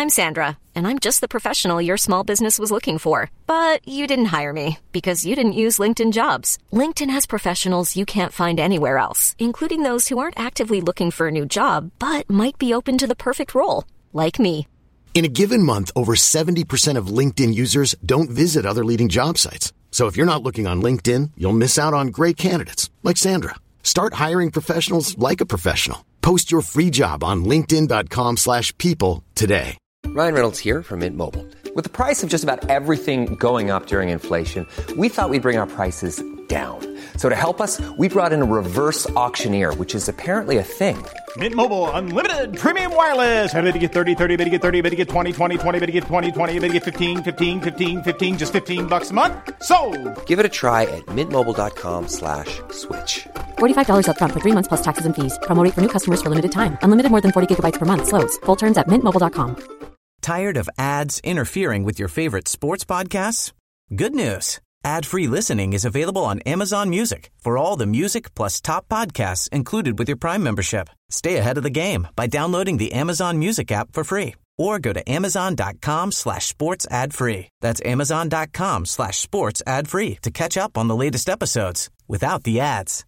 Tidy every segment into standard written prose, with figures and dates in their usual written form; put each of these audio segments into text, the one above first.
I'm Sandra, and I'm just the professional your small business was looking for. But you didn't hire me because you didn't use LinkedIn Jobs. LinkedIn has professionals you can't find anywhere else, including those who aren't actively looking for a new job, but might be open to the perfect role, like me. In a given month, over 70% of LinkedIn users don't visit other leading job sites. So if you're not looking on LinkedIn, you'll miss out on great candidates like Sandra. Start hiring professionals like a professional. Post your free job on linkedin.com/people today. Ryan Reynolds here from Mint Mobile. With the price of just about everything going up during inflation, we thought we'd bring our prices down. So to help us, we brought in a reverse auctioneer, which is apparently a thing. Mint Mobile Unlimited Premium Wireless. How to get 30, 30, bit to get 30, bit to get 20, 20, 20, bit to get 20, 20, bit to get 15, 15, 15, 15, just $15 a month? Sold! Give it a try at mintmobile.com/switch. $45 up front for 3 months plus taxes and fees. Promo rate for new customers for limited time. Unlimited more than 40 gigabytes per month. Slows full terms at mintmobile.com. Tired of ads interfering with your favorite sports podcasts? Good news. Ad-free listening is available on Amazon Music for all the music plus top podcasts included with your Prime membership. Stay ahead of the game by downloading the Amazon Music app for free or go to amazon.com/sports ad free. That's amazon.com/sports ad free to catch up on the latest episodes without the ads.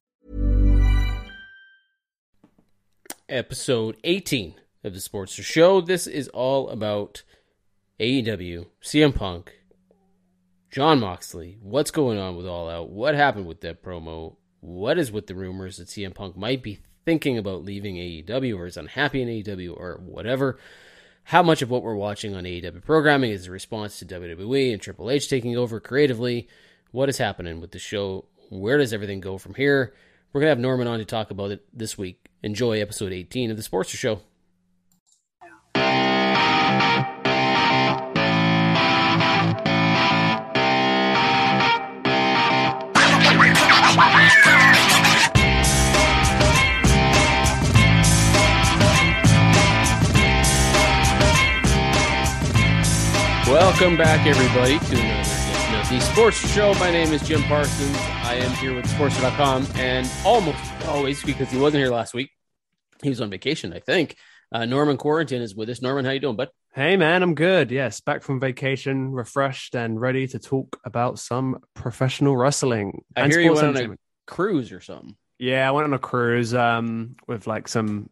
Episode 18 of the Sportster Show. This is all about AEW, CM Punk, Jon Moxley. What's going on with All Out? What happened with that promo? What is with the rumors that CM Punk might be thinking about leaving AEW or is unhappy in AEW or whatever? How much of what we're watching on AEW programming is a response to WWE and Triple H taking over creatively? What is happening with the show? Where does everything go from here? We're going to have Norman on to talk about it this week. Enjoy episode 18 of the Sportster Show. Welcome back, everybody, to another edition of the Sports Show. My name is Jim Parsons. I am here with Sportster.com, and almost always, because he wasn't here last week, he was on vacation, I think. Norman Quarantine is with us. Norman, how you doing, bud? Hey, man, I'm good. Yes, back from vacation, refreshed, and ready to talk about some professional wrestling. I hear you went on a cruise or something. Yeah, I went on a cruise with like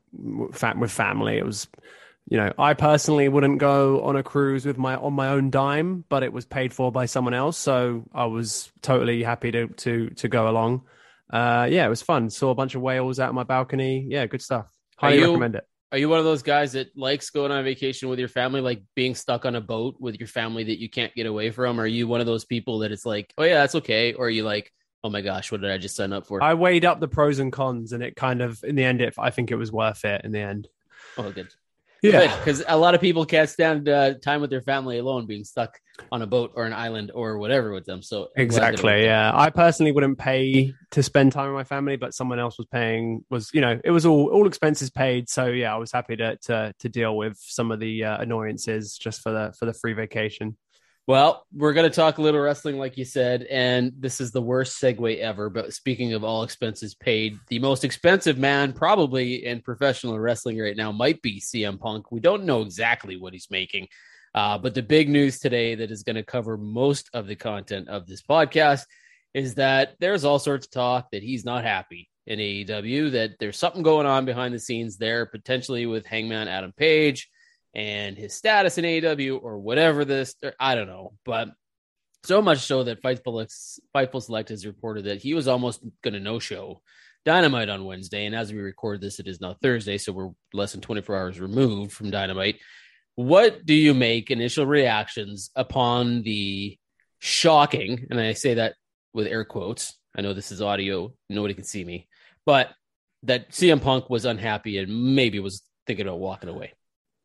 with family. It was... You know, I personally wouldn't go on a cruise on my own dime, but it was paid for by someone else, so I was totally happy to go along. Yeah, it was fun. Saw a bunch of whales out on my balcony. Yeah, good stuff. Highly recommend it. Are you one of those guys that likes going on vacation with your family, like being stuck on a boat with your family that you can't get away from? Or are you one of those people that it's like, oh yeah, that's okay? Or are you like, oh my gosh, what did I just sign up for? I weighed up the pros and cons, and it kind of, in the end, I think it was worth it in the end. Oh, good. Yeah, because a lot of people can't stand time with their family alone, being stuck on a boat or an island or whatever with them. So exactly, yeah. I personally wouldn't pay to spend time with my family, but someone else was paying. It was all expenses paid. So yeah, I was happy to deal with some of the annoyances just for the free vacation. Well, we're going to talk a little wrestling, like you said, and this is the worst segue ever. But speaking of all expenses paid, the most expensive man probably in professional wrestling right now might be CM Punk. We don't know exactly what he's making, but the big news today that is going to cover most of the content of this podcast is that there's all sorts of talk that he's not happy in AEW, that there's something going on behind the scenes there, potentially with Hangman Adam Page and his status in AEW or whatever I don't know. But so much so that Fightful Select has reported that he was almost going to no-show Dynamite on Wednesday. And as we record this, it is now Thursday, so we're less than 24 hours removed from Dynamite. What do you make initial reactions upon the shocking, and I say that with air quotes, I know this is audio, nobody can see me, but that CM Punk was unhappy and maybe was thinking about walking away?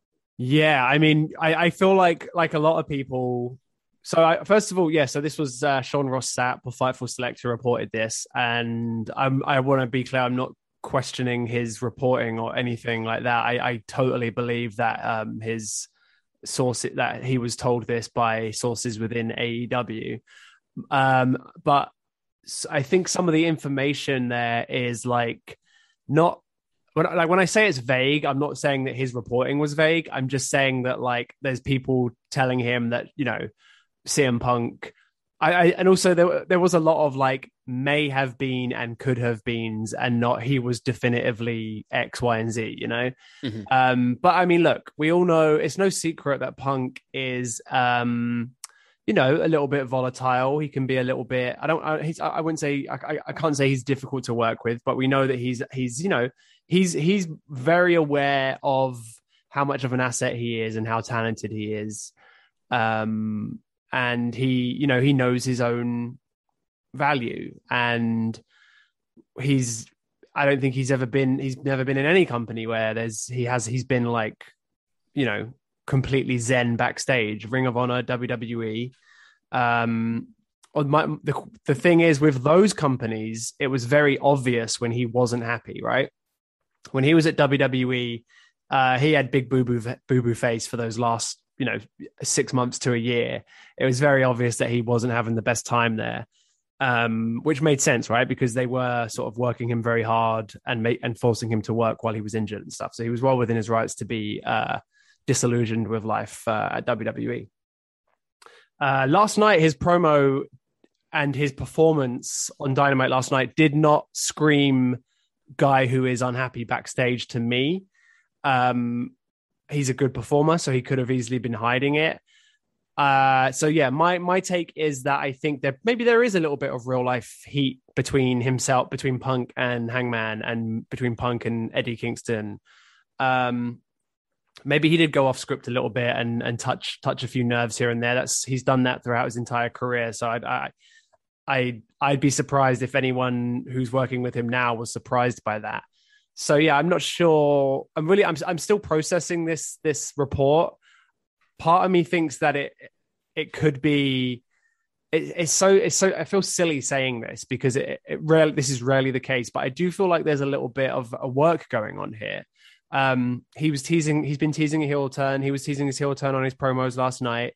Yeah, I mean, I feel like a lot of people. So first of all, yeah. So this was Sean Ross Sapp of Fightful Select who reported this, and I want to be clear, I'm not questioning his reporting or anything like that. I totally believe that his source, that he was told this by sources within AEW, but I think some of the information there is like not. when I say it's vague, I'm not saying that his reporting was vague. I'm just saying that like there's people telling him that, you know, CM Punk. And also there was a lot of like may have been and could have beens, and not he was definitively X, Y, and Z, you know. Mm-hmm. But I mean, look, we all know it's no secret that Punk is, you know, a little bit volatile. He can be a little bit. I wouldn't say. I can't say he's difficult to work with, but we know that he's you know he's very aware of how much of an asset he is and how talented he is. And he, you know, he knows his own value, and I don't think he's never been in any company where he's been like, you know, completely zen backstage. Ring of Honor, WWE. The thing is with those companies, it was very obvious when he wasn't happy, right? When he was at WWE, he had big boo-boo face for those last, you know, 6 months to a year. It was very obvious that he wasn't having the best time there, which made sense, right? Because they were sort of working him very hard and forcing him to work while he was injured and stuff. So he was well within his rights to be disillusioned with life at WWE. Last night, his promo and his performance on Dynamite last night did not scream guy who is unhappy backstage to me. He's a good performer, so he could have easily been hiding it. So yeah, my take is that I think that maybe there is a little bit of real life heat between Punk and Hangman, and between Punk and Eddie Kingston. Maybe he did go off script a little bit and touch a few nerves here and there. He's done that throughout his entire career. So I'd be surprised if anyone who's working with him now was surprised by that. So yeah, I'm not sure. I'm still processing this report. Part of me thinks that it could be. It's so. I feel silly saying this because this is rarely the case, but I do feel like there's a little bit of a work going on here. He's been teasing a heel turn. He was teasing his heel turn on his promos last night.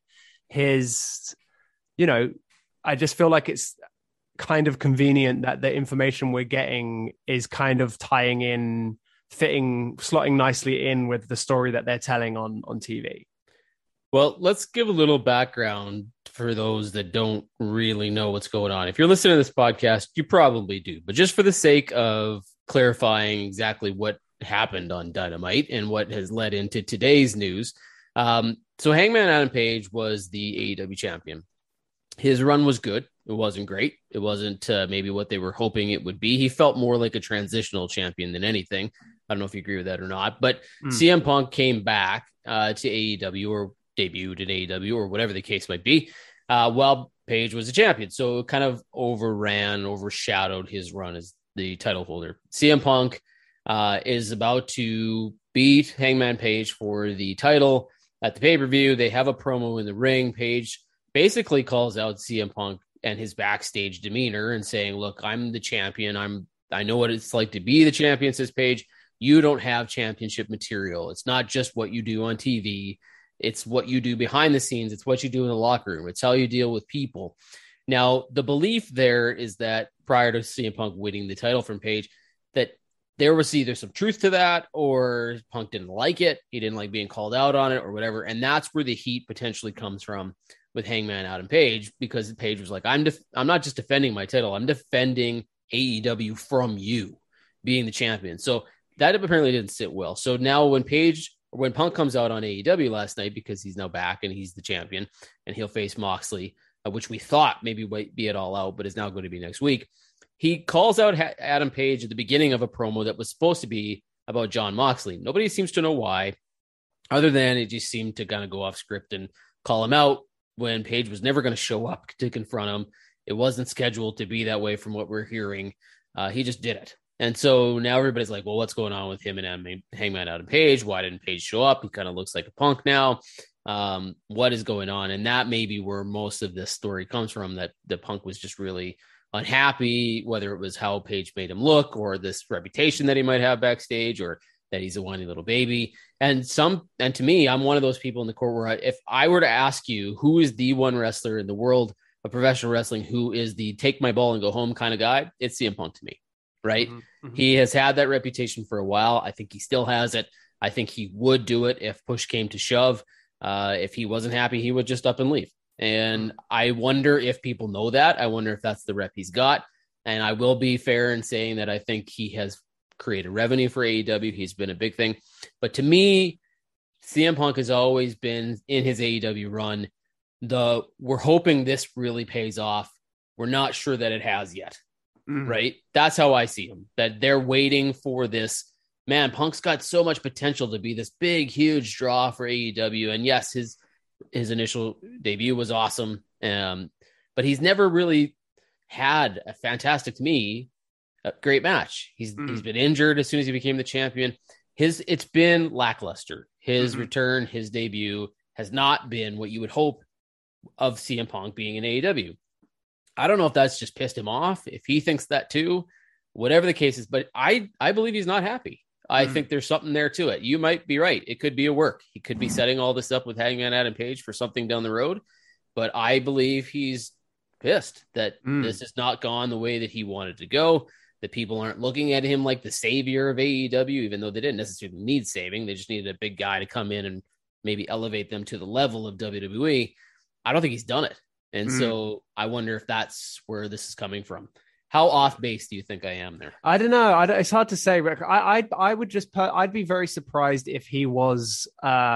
I just feel like it's kind of convenient that the information we're getting is kind of slotting nicely in with the story that they're telling on TV. Well, let's give a little background for those that don't really know what's going on. If you're listening to this podcast, you probably do, but just for the sake of clarifying exactly what happened on Dynamite and what has led into today's news. So Hangman Adam Page was the AEW champion. His run was good. It wasn't great. It wasn't maybe what they were hoping it would be. He felt more like a transitional champion than anything. I don't know if you agree with that or not, but CM Punk came back to AEW, or debuted in AEW, or whatever the case might be, while Page was a champion. So it kind of overshadowed his run as the title holder. CM Punk is about to beat Hangman Page for the title at the pay-per-view. They have a promo in the ring. Page basically calls out CM Punk and his backstage demeanor and saying, look, I'm the champion. I know what it's like to be the champion, says Page. You don't have championship material. It's not just what you do on TV. It's what you do behind the scenes. It's what you do in the locker room. It's how you deal with people. Now, the belief there is that prior to CM Punk winning the title from Page, that there was either some truth to that, or Punk didn't like it. He didn't like being called out on it or whatever. And that's where the heat potentially comes from with Hangman Adam Page, because Page was like, I'm not just defending my title. I'm defending AEW from you being the champion. So that apparently didn't sit well. So now when Punk comes out on AEW last night, because he's now back and he's the champion and he'll face Moxley, which we thought maybe might be it all out, but is now going to be next week. He calls out Adam Page at the beginning of a promo that was supposed to be about Jon Moxley. Nobody seems to know why, other than it just seemed to kind of go off script and call him out when Page was never going to show up to confront him. It wasn't scheduled to be that way from what we're hearing. He just did it. And so now everybody's like, well, what's going on with him and Hangman Adam Page? Why didn't Page show up? He kind of looks like a punk now. What is going on? And that may be where most of this story comes from, that the Punk was just really unhappy, whether it was how Page made him look, or this reputation that he might have backstage, or that he's a whiny little baby. And to me, I'm one of those people in the court where if I were to ask you who is the one wrestler in the world of professional wrestling who is the take my ball and go home kind of guy, it's CM Punk to me. right? He has had that reputation for a while. I think he still has it. I think he would do it if push came to shove. If he wasn't happy, he would just up and leave. And I wonder if people know that. I wonder if that's the rep he's got. And I will be fair in saying that I think he has created revenue for AEW. He's been a big thing. But to me, CM Punk has always been in his AEW run. We're hoping this really pays off. We're not sure that it has yet, right? That's how I see him, that they're waiting for this. Man, Punk's got so much potential to be this big, huge draw for AEW. And yes, his initial debut was awesome. But he's never really had a fantastic, to me, a great match. He's been injured as soon as he became the champion. It's been lackluster. His return, his debut has not been what you would hope of CM Punk being in AEW. I don't know if that's just pissed him off, if he thinks that too, whatever the case is, but I believe he's not happy. I think there's something there to it. You might be right. It could be a work. He could be setting all this up with Hangman Adam Page for something down the road, but I believe he's pissed that this has not gone the way that he wanted to go, that people aren't looking at him like the savior of AEW, even though they didn't necessarily need saving. They just needed a big guy to come in and maybe elevate them to the level of WWE. I don't think he's done it. And so I wonder if that's where this is coming from. How off base do you think I am there? I don't know. It's hard to say, Rick. I'd be very surprised if he was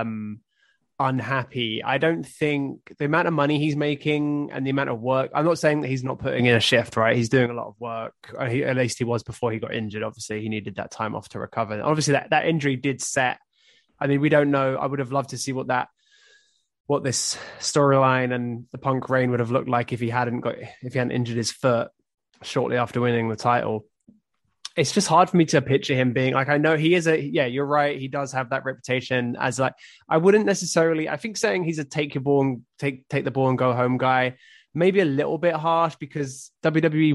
unhappy. I don't think the amount of money he's making and the amount of work, I'm not saying that he's not putting in a shift, right? He's doing a lot of work. At least he was before he got injured. Obviously, he needed that time off to recover. And obviously, that injury did set. I mean, we don't know. I would have loved to see what this storyline and the Punk reign would have looked like if he hadn't injured his foot shortly after winning the title. It's just hard for me to picture him being like, I know he is you're right. He does have that reputation as like, I wouldn't necessarily, I think saying he's a take the ball and go home guy, maybe a little bit harsh, because WWE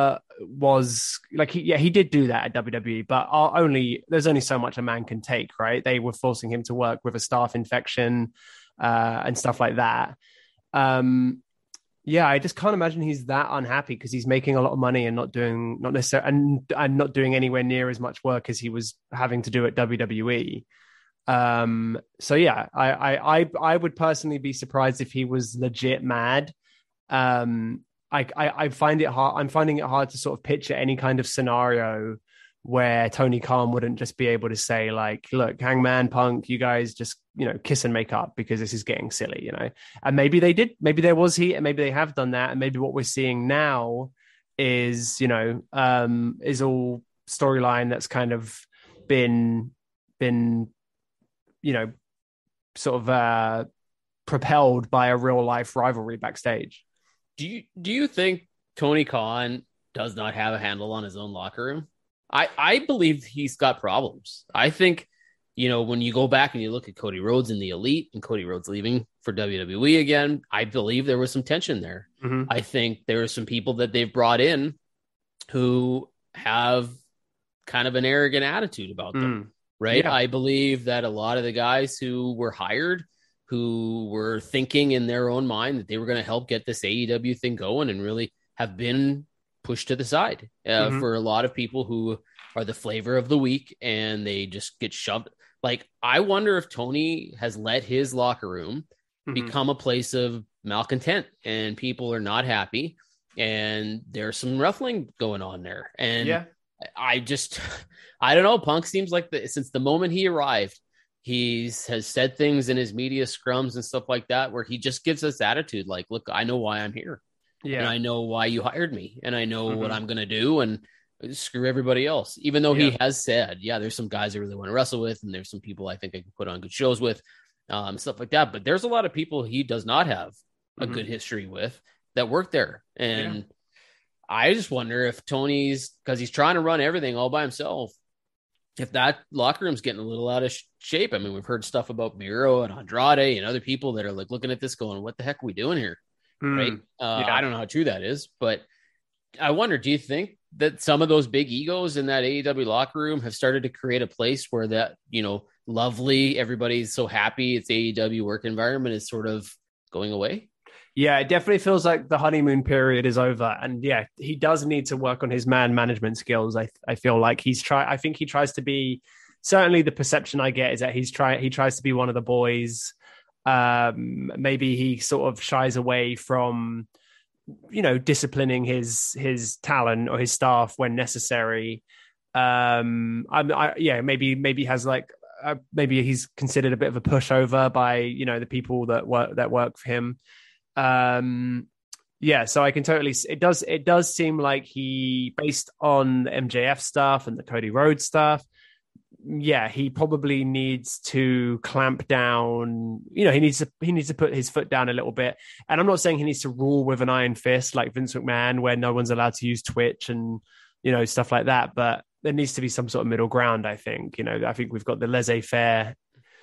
was like, he did do that at WWE, but there's only so much a man can take, right? They were forcing him to work with a staph infection and stuff like that. I just can't imagine he's that unhappy, because he's making a lot of money and not doing anywhere near as much work as he was having to do at WWE. I would personally be surprised if he was legit mad. I find it hard. I'm finding it hard to sort of picture any kind of scenario where Tony Khan wouldn't just be able to say like, look, Hangman, Punk, you guys just, kiss and make up, because this is getting silly, and maybe they did, maybe there was heat, and maybe they have done that. And maybe what we're seeing now is, is all storyline that's kind of been, sort of propelled by a real life rivalry backstage. Do you think Tony Khan does not have a handle on his own locker room? I believe he's got problems. I think, when you go back and you look at Cody Rhodes in the Elite and Cody Rhodes leaving for WWE again, I believe there was some tension there. I think there are some people that they've brought in who have kind of an arrogant attitude about them, right? Yeah. I believe that a lot of the guys who were hired, who were thinking in their own mind that they were going to help get this AEW thing going, and really have been pushed to the side for a lot of people who are the flavor of the week, and they just get shoved. Like, I wonder if Tony has let his locker room become a place of malcontent, and people are not happy, and there's some ruffling going on there. And I don't know. Punk seems like since the moment he arrived, has said things in his media scrums and stuff like that, where he just gives us attitude. Like, look, I know why I'm here. Yeah. And I know why you hired me, and I know what I'm going to do, and screw everybody else. Even though he has said, there's some guys I really want to wrestle with, and there's some people I think I can put on good shows with, stuff like that. But there's a lot of people he does not have a good history with that work there. And I just wonder if Tony's, because he's trying to run everything all by himself, if that locker room's getting a little out of shape. I mean, we've heard stuff about Miro and Andrade and other people that are like looking at this going, what the heck are we doing here? Right. I don't know how true that is, but I wonder, do you think that some of those big egos in that AEW locker room have started to create a place where that, lovely, everybody's so happy it's AEW work environment is sort of going away? Yeah, it definitely feels like the honeymoon period is over. And yeah, he does need to work on his man management skills. I feel like I think he tries to be, certainly the perception I get is that he tries to be one of the boys. Maybe he sort of shies away from, disciplining his talent or his staff when necessary. Maybe has like, maybe he's considered a bit of a pushover by, the people that work for him. So I can totally, it does seem like he, based on the MJF stuff and the Cody Rhodes stuff, he probably needs to clamp down. He needs to put his foot down a little bit. And I'm not saying he needs to rule with an iron fist like Vince McMahon, where no one's allowed to use Twitch and, stuff like that. But there needs to be some sort of middle ground, I think. I think we've got the laissez-faire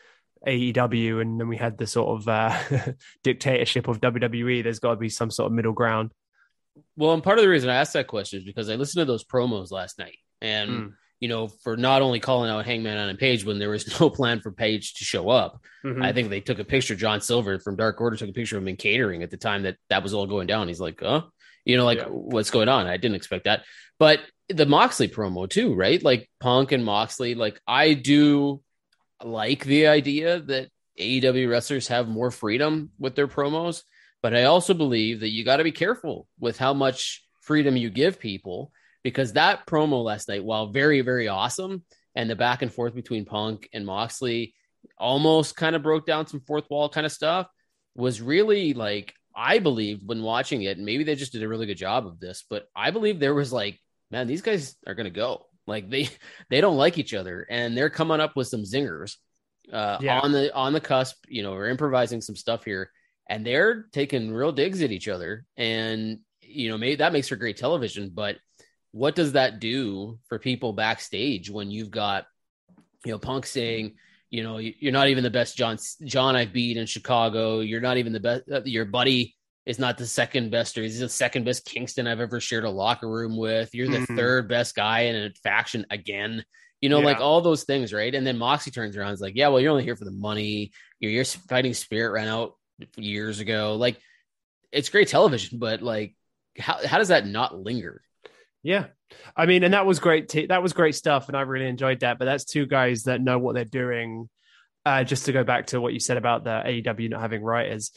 AEW, and then we had the sort of dictatorship of WWE. There's got to be some sort of middle ground. Well, and part of the reason I asked that question is because I listened to those promos last night, and for not only calling out Hangman on Page when there was no plan for Page to show up. Mm-hmm. I think they took a picture. John Silver from Dark Order took a picture of him in catering at the time that was all going down. He's like, what's going on? I didn't expect that. But the Moxley promo too, right? Like Punk and Moxley, like I do like the idea that AEW wrestlers have more freedom with their promos, but I also believe that you got to be careful with how much freedom you give people, because that promo last night, while very, very awesome, and the back and forth between Punk and Moxley almost kind of broke down some fourth wall kind of stuff, was really like, I believe when watching it, and maybe they just did a really good job of this, but I believe there was like, man, these guys are going to go. Like they don't like each other, and they're coming up with some zingers on the cusp. We're improvising some stuff here, and they're taking real digs at each other. And maybe that makes for great television. But what does that do for people backstage when you've got Punk saying, you're not even the best John I beat in Chicago. You're not even the best. Your buddy is not the second best, or he's the second best Kingston I've ever shared a locker room with. You're the third best guy in a faction again, like all those things. Right. And then Moxie turns around and is like, yeah, well, you're only here for the money. You're fighting Spirit ran out years ago. Like it's great television, but like, how does that not linger? Yeah. I mean, and that was great. That was great stuff. And I really enjoyed that, but that's two guys that know what they're doing. Just to go back to what you said about the AEW not having writers,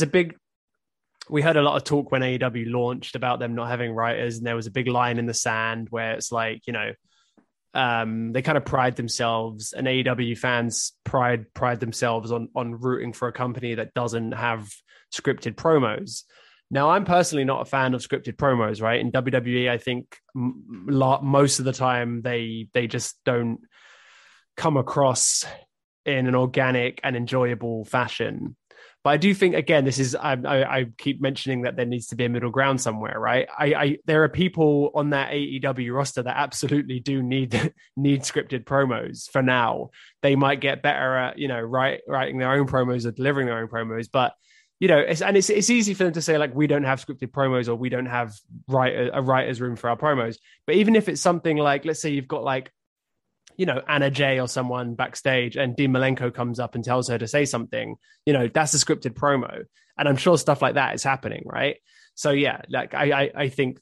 we heard a lot of talk when AEW launched about them not having writers, and there was a big line in the sand where it's like, they kind of pride themselves, and AEW fans pride themselves on rooting for a company that doesn't have scripted promos. Now, I'm personally not a fan of scripted promos, right? In WWE, I think most of the time they just don't come across in an organic and enjoyable fashion. But I do think, again, this is, I keep mentioning that there needs to be a middle ground somewhere, right? There are people on that AEW roster that absolutely do need scripted promos for now. They might get better at, writing their own promos or delivering their own promos. But, it's easy for them to say, like, we don't have scripted promos, or we don't have a writer's room for our promos. But even if it's something like, let's say you've got like, Anna Jay or someone backstage, and Dean Malenko comes up and tells her to say something, that's a scripted promo. And I'm sure stuff like that is happening, right? So yeah, like I think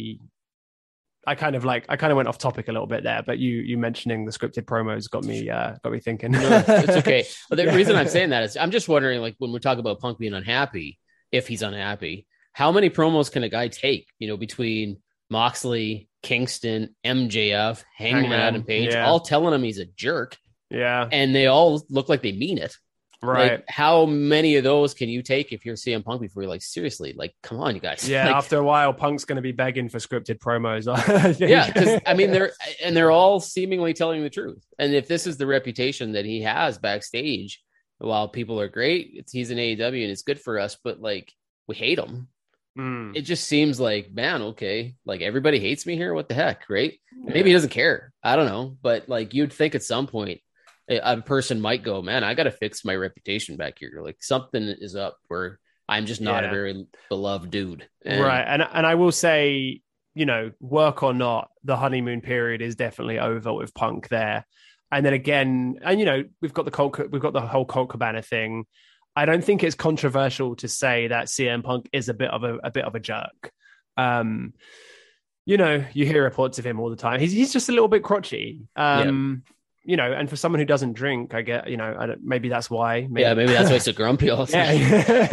I kind of went off topic a little bit there, but you mentioning the scripted promos got me thinking. No, it's okay. But the reason I'm saying that is I'm just wondering, like, when we talk about Punk being unhappy, if he's unhappy, how many promos can a guy take, between Moxley, Kingston, MJF, Hangman and Page, all telling him he's a jerk. Yeah. And they all look like they mean it. Right. Like, how many of those can you take if you're CM Punk before you're like, seriously, like, come on, you guys. Yeah. Like, after a while, Punk's going to be begging for scripted promos. Yeah. Because I mean, they're all seemingly telling the truth. And if this is the reputation that he has backstage, while people are great, he's an AEW and it's good for us, but like, we hate him. It just seems like, man, okay, like everybody hates me here. What the heck, right? Yeah. Maybe he doesn't care. I don't know. But like, you'd think at some point a person might go, man, I got to fix my reputation back here. Like something is up where I'm just not a very beloved dude. Right. And I will say, work or not, the honeymoon period is definitely over with Punk there. And then again, and we've got the whole Colt Cabana thing. I don't think it's controversial to say that CM Punk is a bit of a jerk. You know, you hear reports of him all the time. He's just a little bit crotchety. You know, and for someone who doesn't drink, I get, you know, maybe that's why. Maybe that's why he's so grumpy all the time.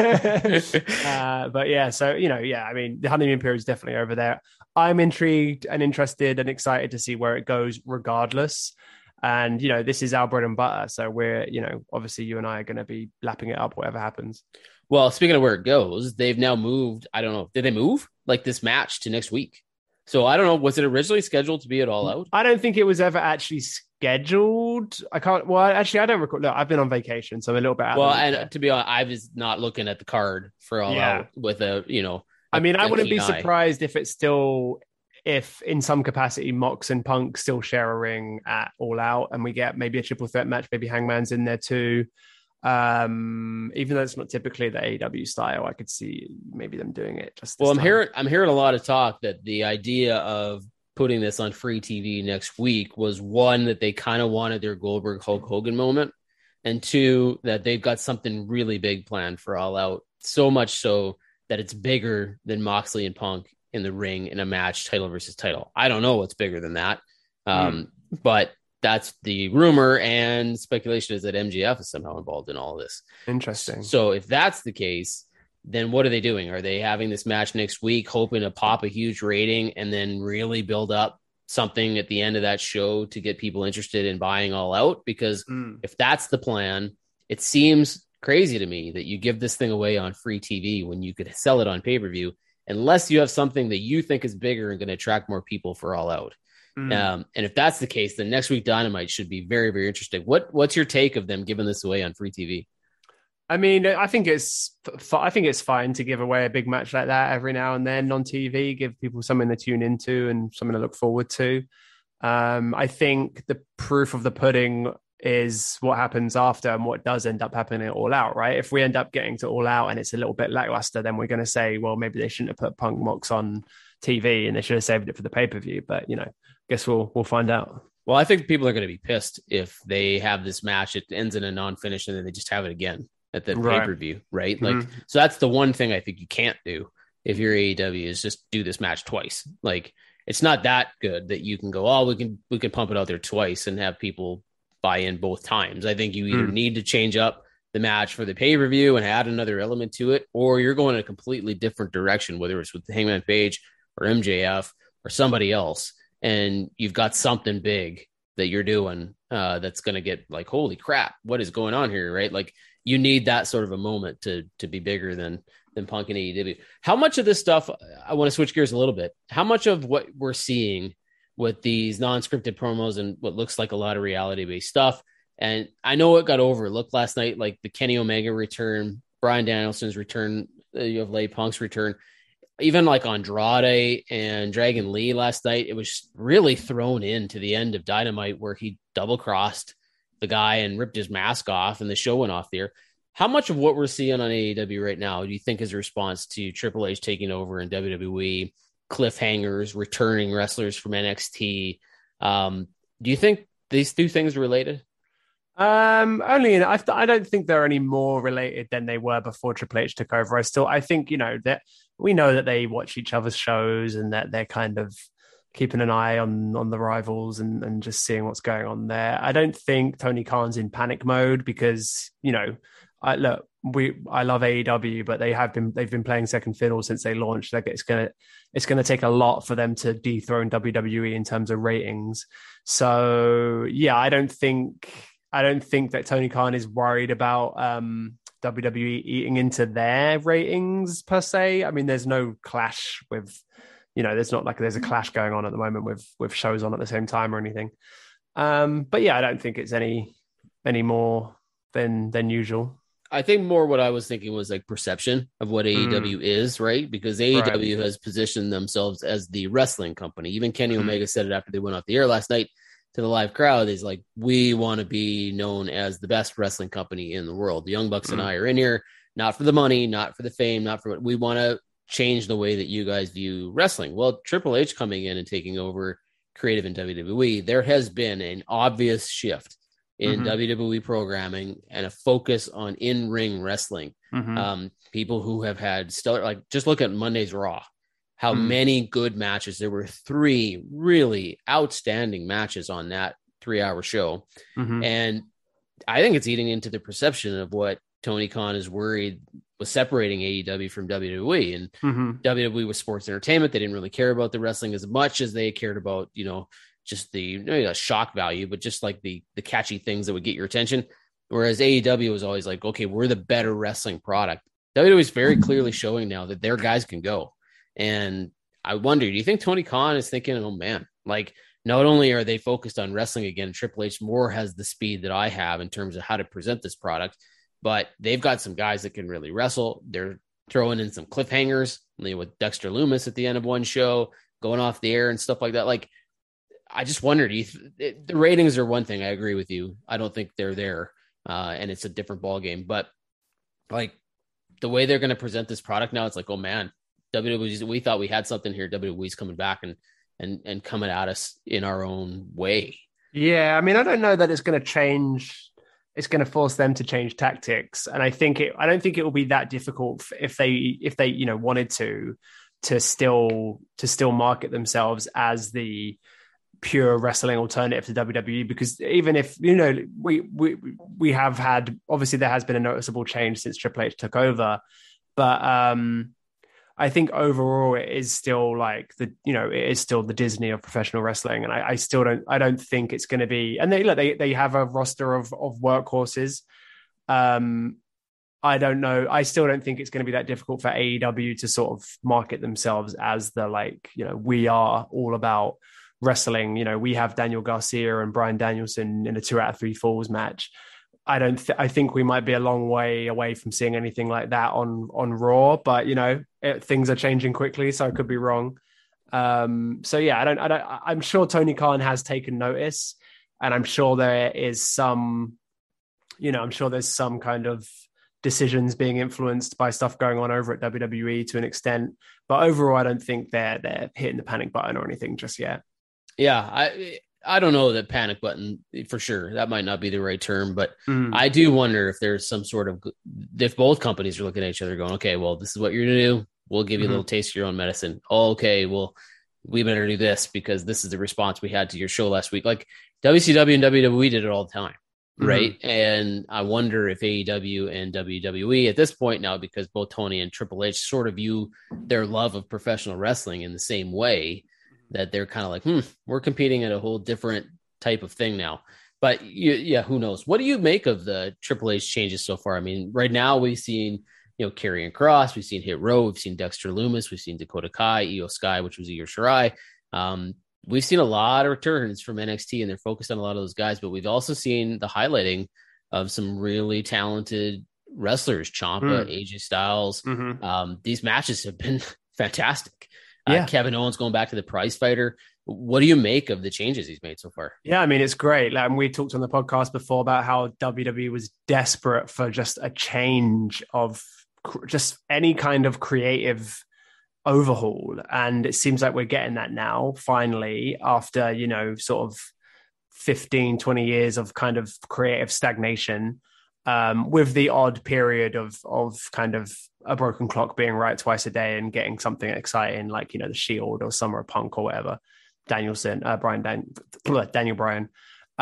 But yeah, so, you know, I mean, the honeymoon period is definitely over there. I'm intrigued and interested and excited to see where it goes regardless. And, you know, this is our bread and butter. So we're, you know, obviously you and I are going to be lapping it up, whatever happens. Well, speaking of where it goes, they've now moved. I don't know. Did they move like this match to next week? So I don't know. Was it originally scheduled to be at All Out? I don't think it was ever actually scheduled. I can't. Well, actually, I don't recall. Look, I've been on vacation, so I'm a little bit out. Well, and to be honest, I was not looking at the card for All Out with a, you know. I mean, I wouldn't be surprised if it's still, if in some capacity Mox and Punk still share a ring at All Out, and we get maybe a triple threat match. Maybe Hangman's in there too. Even though it's not typically the AEW style, I could see maybe them doing it just this time. I'm hearing a lot of talk that the idea of putting this on free TV next week was, one, that they kind of wanted their Goldberg Hulk Hogan moment, and two, that they've got something really big planned for All Out, so much so that it's bigger than Moxley and Punk in the ring in a match, title versus title. I don't know what's bigger than that, but that's the rumor, and speculation is that MJF is somehow involved in all of this. Interesting. So if that's the case, then what are they doing? Are they having this match next week, hoping to pop a huge rating and then really build up something at the end of that show to get people interested in buying All Out? Because if that's the plan, it seems crazy to me that you give this thing away on free TV when you could sell it on pay-per-view, unless you have something that you think is bigger and going to attract more people for All Out. And if that's the case, then next week Dynamite should be very, very interesting. What's your take of them giving this away on free TV? I mean, I think it's fine to give away a big match like that every now and then on TV, give people something to tune into and something to look forward to. I think the proof of the pudding is what happens after and what does end up happening at All Out, right? If we end up getting to All Out and it's a little bit lackluster, then we're going to say, well, maybe they shouldn't have put Punk Mox on TV and they should have saved it for the pay-per-view. But, you know, guess we'll find out. Well, I think people are going to be pissed if they have this match, it ends in a non-finish, and then they just have it again at the pay-per-view, right? Like, so that's the one thing I think you can't do if you're AEW, is just do this match twice. Like, it's not that good that you can go, oh, we can pump it out there twice and have people buy in both times. I think you either need to change up the match for the pay-per-view and add another element to it, or you're going in a completely different direction, whether it's with Hangman Page or MJF or somebody else, and you've got something big that you're doing that's going to get like, holy crap, what is going on here, right? Like, you need that sort of a moment to be bigger than Punk and AEW. How much of this stuff, I want to switch gears a little bit, how much of what we're seeing with these non-scripted promos and what looks like a lot of reality-based stuff, and I know it got overlooked last night, like the Kenny Omega return, Bryan Danielson's return, you have Punk's return, even like Andrade and Dragon Lee last night, it was really thrown into the end of Dynamite where he double-crossed the guy and ripped his mask off and the show went off there. How much of what we're seeing on AEW right now do you think is a response to Triple H taking over in WWE, cliffhangers, returning wrestlers from NXT? Do you think these two things are related? Only I don't think they're any more related than they were before Triple H took over. I think, you know, that we know that they watch each other's shows and that they're kind of keeping an eye on the rivals and just seeing what's going on there. I don't think Tony Khan's in panic mode because, you know, I love AEW, but they've been playing second fiddle since they launched. Like, it's gonna take a lot for them to dethrone WWE in terms of ratings. So yeah, I don't think that Tony Khan is worried about WWE eating into their ratings per se. I mean, there's no clash with, you know, there's a clash going on at the moment with shows on at the same time or anything. But yeah, I don't think it's any more than usual. I think more what I was thinking was like perception of what AEW is, right? Because AEW has positioned themselves as the wrestling company. Even Kenny Omega said it after they went off the air last night to the live crowd. He's like, we want to be known as the best wrestling company in the world. The Young Bucks and I are in here, not for the money, not for the fame, not for what we want to change the way that you guys view wrestling. Well, Triple H coming in and taking over creative in WWE, there has been an obvious shift in WWE programming and a focus on in-ring wrestling. People who have had stellar, like just look at Monday's Raw, how many good matches. There were 3 really outstanding matches on that 3-hour show. And I think it's eating into the perception of what Tony Khan is worried was separating AEW from WWE. And WWE was sports entertainment. They didn't really care about the wrestling as much as they cared about, just the shock value, but just like the catchy things that would get your attention. Whereas AEW was always like, okay, we're the better wrestling product. WWE is very clearly showing now that their guys can go. And I wonder, do you think Tony Khan is thinking, oh man, like not only are they focused on wrestling again, Triple H more has the speed that I have in terms of how to present this product, but they've got some guys that can really wrestle. They're throwing in some cliffhangers with Dexter Lumis at the end of one show, going off the air and stuff like that. Like, I just wondered, the ratings are one thing. I agree with you. I don't think they're there, and it's a different ball game. But like the way they're going to present this product now, it's like, oh man, WWE. We thought we had something here. WWE's coming back and coming at us in our own way. Yeah, I mean, I don't know that it's going to change. It's going to force them to change tactics, and I don't think it will be that difficult if they wanted to still market themselves as the pure wrestling alternative to WWE, because even if we have had, obviously there has been a noticeable change since Triple H took over, but I think overall it is still like it is still the Disney of professional wrestling, and I don't think it's going to be. And they have a roster of workhorses. I don't know. I still don't think it's going to be that difficult for AEW to sort of market themselves as the we are all about wrestling. We have Daniel Garcia and Bryan Danielson in a 2 out of 3 falls match. I think we might be a long way away from seeing anything like that on Raw, but things are changing quickly, so I could be wrong. So yeah, I'm sure Tony Khan has taken notice, and I'm sure there is some, I'm sure there's some kind of decisions being influenced by stuff going on over at WWE to an extent, but overall, I don't think they're hitting the panic button or anything just yet. Yeah, I don't know that panic button for sure. That might not be the right term, but I do wonder if there's some sort of, if both companies are looking at each other going, okay, well, this is what you're going to do. We'll give you a little taste of your own medicine. Oh, okay, well, we better do this because this is the response we had to your show last week. Like WCW and WWE did it all the time, right? And I wonder if AEW and WWE at this point now, because both Tony and Triple H sort of view their love of professional wrestling in the same way, that they're kind of like, we're competing at a whole different type of thing now. But yeah, who knows? What do you make of the Triple H changes so far? I mean, right now we've seen, Karrion Kross, we've seen Hit Row, we've seen Dexter Lumis, we've seen Dakota Kai, Io Sky, which was Io Shirai. We've seen a lot of returns from NXT, and they're focused on a lot of those guys, but we've also seen the highlighting of some really talented wrestlers, Ciampa, AJ Styles. These matches have been fantastic. Kevin Owens going back to the prize fighter. What do you make of the changes he's made so far? Yeah, I mean, it's great. We talked on the podcast before about how WWE was desperate for just a change of just any kind of creative overhaul. And it seems like we're getting that now, finally, after, sort of 15, 20 years of kind of creative stagnation. With the odd period of kind of a broken clock being right twice a day and getting something exciting like, the Shield or Summer of Punk or whatever, Daniel Bryan.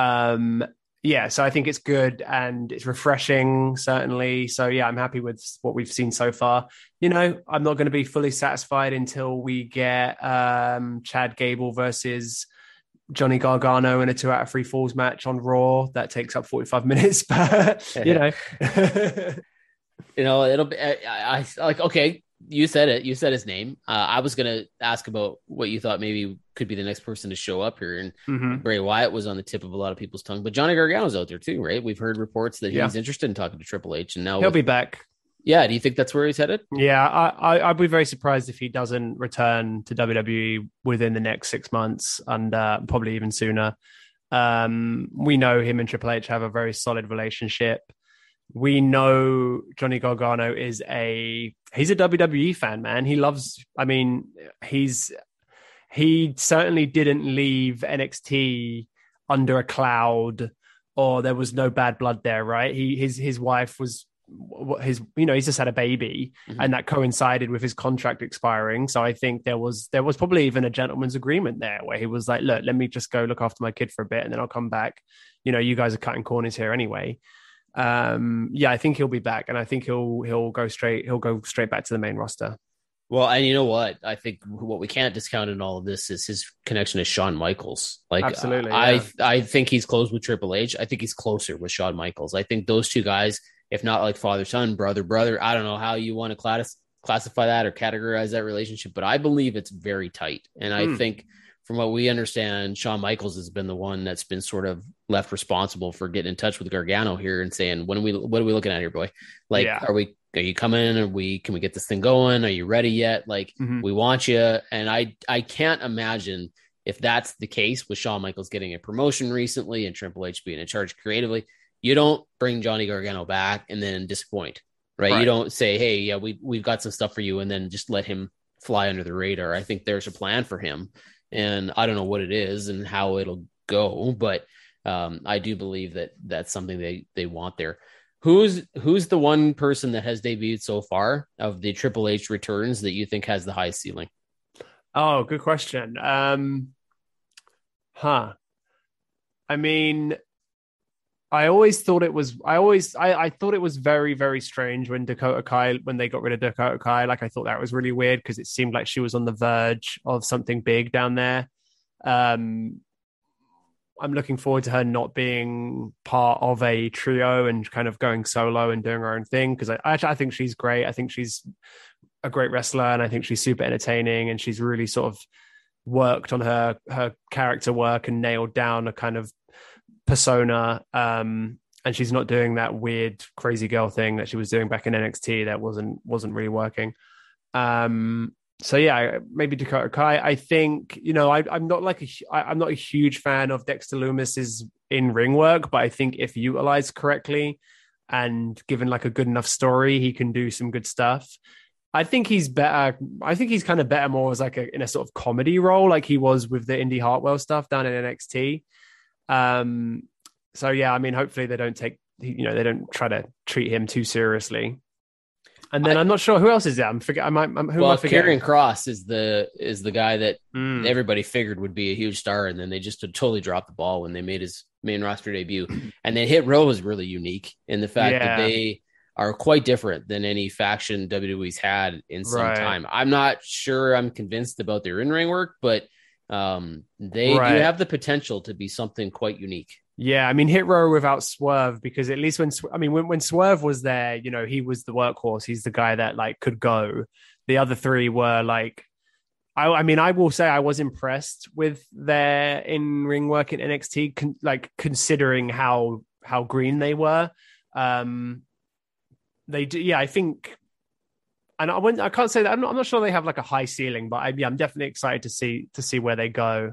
So I think it's good and it's refreshing, certainly. So yeah, I'm happy with what we've seen so far. I'm not going to be fully satisfied until we get Chad Gable versus Johnny Gargano in a 2 out of 3 falls match on Raw. That takes up 45 minutes, but it'll be, I like, okay, you said it, you said his name. I was going to ask about what you thought maybe could be the next person to show up here. And Bray Wyatt was on the tip of a lot of people's tongue, but Johnny Gargano's out there too, right? We've heard reports that he's interested in talking to Triple H, and now he'll be back. Yeah. Do you think that's where he's headed? Yeah. I'd be very surprised if he doesn't return to WWE within the next 6 months, and probably even sooner. We know him and Triple H have a very solid relationship. We know Johnny Gargano is he's a WWE fan, man. He loves, he certainly didn't leave NXT under a cloud or there was no bad blood there, right? His wife was he's just had a baby, and that coincided with his contract expiring. So I think there was probably even a gentleman's agreement there where he was like, look, let me just go look after my kid for a bit and then I'll come back. You guys are cutting corners here anyway. I think he'll be back, and I think he'll go straight back to the main roster. Well, and you know what? I think what we can't discount in all of this is his connection to Shawn Michaels. Like, absolutely, yeah. I think he's close with Triple H. I think he's closer with Shawn Michaels. I think those two guys, if not like father, son, brother, I don't know how you want to classify that or categorize that relationship, but I believe it's very tight. And I think from what we understand, Shawn Michaels has been the one that's been sort of left responsible for getting in touch with Gargano here and saying, what are we looking at here, boy? Like, are you coming? Can we get this thing going? Are you ready yet? Like, we want you. And I can't imagine if that's the case with Shawn Michaels getting a promotion recently and Triple H being in charge creatively. You don't bring Johnny Gargano back and then disappoint, right? You don't say, hey, yeah, we've got some stuff for you, and then just let him fly under the radar. I think there's a plan for him, and I don't know what it is and how it'll go, but I do believe that that's something they want there. Who's the one person that has debuted so far of the Triple H returns that you think has the highest ceiling? Oh, good question. I mean, I thought it was very, very strange when they got rid of Dakota Kai. Like, I thought that was really weird because it seemed like she was on the verge of something big down there. I'm looking forward to her not being part of a trio and kind of going solo and doing her own thing, because I think she's great. I think she's a great wrestler, and I think she's super entertaining, and she's really sort of worked on her character work and nailed down a kind of persona, and she's not doing that weird crazy girl thing that she was doing back in NXT that wasn't really working. So yeah, maybe Dakota Kai. I think, I'm not a huge fan of Dexter Lumis's in-ring work, but I think if utilized correctly and given like a good enough story, he can do some good stuff. I think he's better. I think he's kind of better more as like in a sort of comedy role, like he was with the Indy Hartwell stuff down in NXT. So yeah, I mean, hopefully they don't try to treat him too seriously. And then I'm not sure who else is there. Karrion Kross is the guy that everybody figured would be a huge star, and then they just totally dropped the ball when they made his main roster debut. And then Hit Row was really unique in the fact that they are quite different than any faction WWE's had in some time. I'm not sure I'm convinced about their in-ring work, but they do have the potential to be something quite unique. Yeah, I mean, Hit Row without Swerve, because at least when Swerve was there, he was the workhorse. He's the guy that like could go. The other three were like, I will say I was impressed with their in-ring work in NXT, considering how green they were. They do, yeah. I think, and I can't say that. I'm not sure they have like a high ceiling, but I'm definitely excited to see where they go.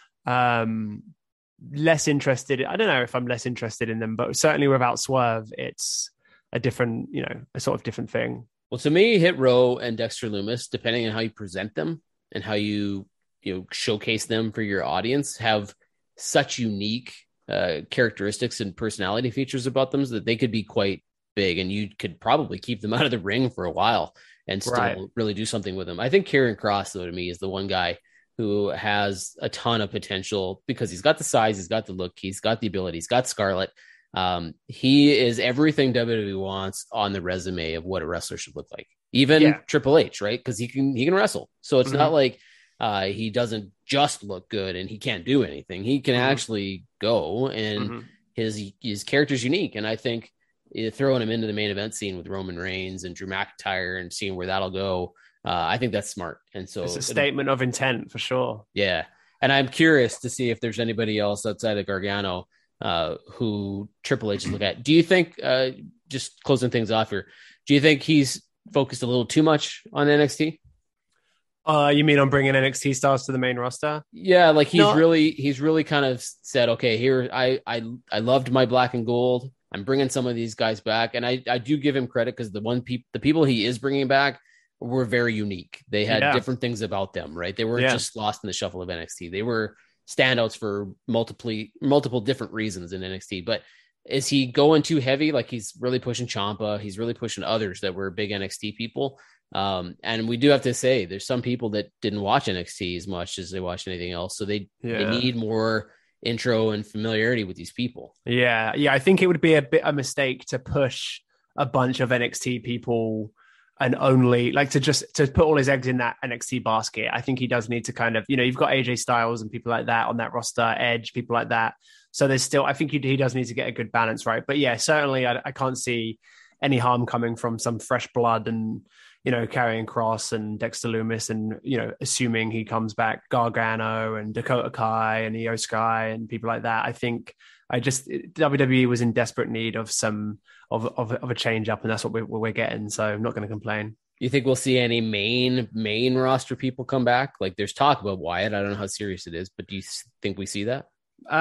Less interested. I don't know if I'm less interested in them, but certainly without Swerve, it's a different, a sort of different thing. Well, to me, Hit Row and Dexter Lumis, depending on how you present them and how you showcase them for your audience, have such unique characteristics and personality features about them that they could be quite big, and you could probably keep them out of the ring for a while and still really do something with them. I think Karrion Kross, though, to me, is the one guy who has a ton of potential because he's got the size, he's got the look, he's got the ability, he's got Scarlett. He is everything WWE wants on the resume of what a wrestler should look like. Even Triple H, right? Because he can wrestle. So it's not like he doesn't just look good and he can't do anything. He can actually go, and his character's unique. And I think throwing him into the main event scene with Roman Reigns and Drew McIntyre and seeing where that'll go, I think that's smart. And so it's a statement of intent for sure. Yeah. And I'm curious to see if there's anybody else outside of Gargano who Triple H is looking at. Do you think, just closing things off here, do you think he's focused a little too much on NXT? You mean on bringing NXT stars to the main roster? Yeah, like he's really kind of said, okay, here I loved my black and gold. I'm bringing some of these guys back, and I do give him credit because the people he is bringing back were very unique. They had different things about them, right? They weren't just lost in the shuffle of NXT. They were standouts for multiple different reasons in NXT. But is he going too heavy? Like he's really pushing Ciampa. He's really pushing others that were big NXT people. And we do have to say there's some people that didn't watch NXT as much as they watched anything else. So they need more intro and familiarity with these people. Yeah. I think it would be a mistake to push a bunch of NXT people and only like to put all his eggs in that NXT basket. I think he does need to kind of, you've got AJ Styles and people like that on that roster, Edge, people like that. So there's still, I think he does need to get a good balance, right? But yeah, certainly I can't see any harm coming from some fresh blood and, Karrion Kross and Dexter Lumis and, assuming he comes back, Gargano and Dakota Kai and Io Sky and people like that. I think WWE was in desperate need of some of a change up, and that's what we're getting. So I'm not going to complain. You think we'll see any main roster people come back? Like there's talk about Wyatt. I don't know how serious it is, but do you think we see that?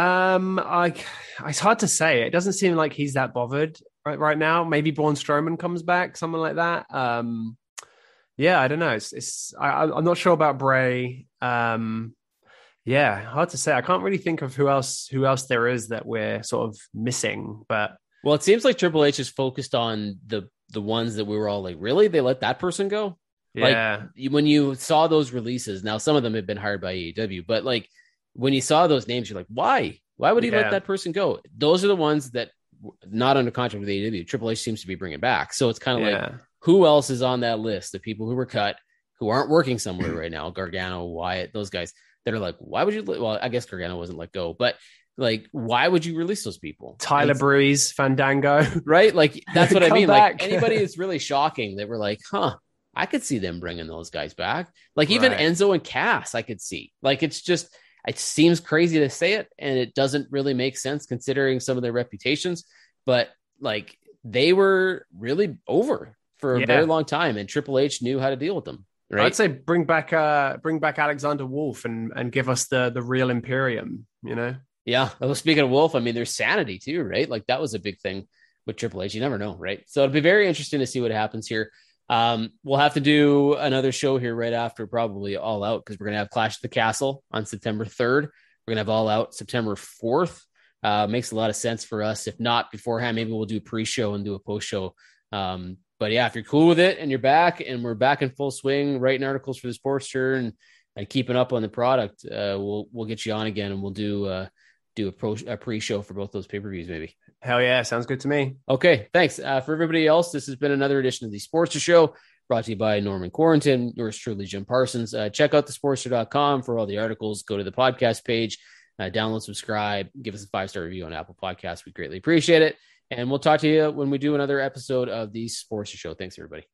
It's hard to say. It doesn't seem like he's that bothered right now. Maybe Braun Strowman comes back, something like that. Yeah, I don't know. I'm not sure about Bray. Yeah, hard to say. I can't really think of who else there is that we're sort of missing. But well, it seems like Triple H is focused on the ones that we were all like, really? They let that person go? Yeah. Like when you saw those releases, now some of them have been hired by AEW, but like when you saw those names, you're like, why? Why would he let that person go? Those are the ones that not under contract with AEW. Triple H seems to be bringing back. So it's kind of like, who else is on that list of people who were cut, who aren't working somewhere right now? Gargano, Wyatt, those guys that are like, why would you? Well, I guess Gargano wasn't let go, but like, why would you release those people? Tyler Breeze, Fandango, right? Like, that's what I mean. Back. Like, anybody is really shocking that we're like, I could see them bringing those guys back. Like, even Enzo and Cass, I could see. Like, it's just, it seems crazy to say it, and it doesn't really make sense considering some of their reputations. But like, they were really over for a very long time, and Triple H knew how to deal with them. Right? I'd say bring back Alexander Wolf and give us the real Imperium, Yeah. Well, speaking of Wolf, I mean, there's Sanity too, right? Like that was a big thing with Triple H. You never know, right? So it'll be very interesting to see what happens here. We'll have to do another show here right after probably All Out, because we're going to have Clash at the Castle on September 3rd. We're going to have All Out September 4th. Makes a lot of sense for us. If not beforehand, maybe we'll do a pre-show and do a post-show. But yeah, if you're cool with it and you're back and we're back in full swing, writing articles for the Sports Journal and keeping up on the product, we'll get you on again, and we'll do a pre-show for both those pay-per-views maybe. Hell yeah, sounds good to me. Okay, thanks. For everybody else, this has been another edition of the Sports Show, brought to you by Norman Quarrington, yours truly, Jim Parsons. Check out thesportster.com for all the articles. Go to the podcast page, download, subscribe, give us a 5-star review on Apple Podcasts. We greatly appreciate it. And we'll talk to you when we do another episode of the Sports Show. Thanks, everybody.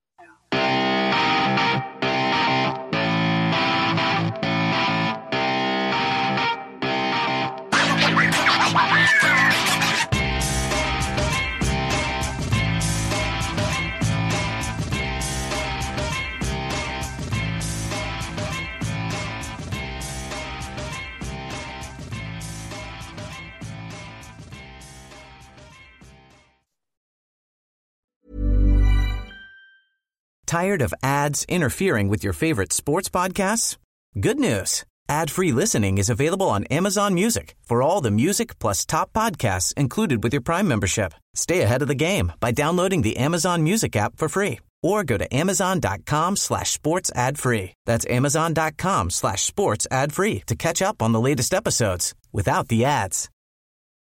Tired of ads interfering with your favorite sports podcasts? Good news. Ad-free listening is available on Amazon Music for all the music plus top podcasts included with your Prime membership. Stay ahead of the game by downloading the Amazon Music app for free, or go to amazon.com/sports ad free. That's amazon.com/sports ad free to catch up on the latest episodes without the ads.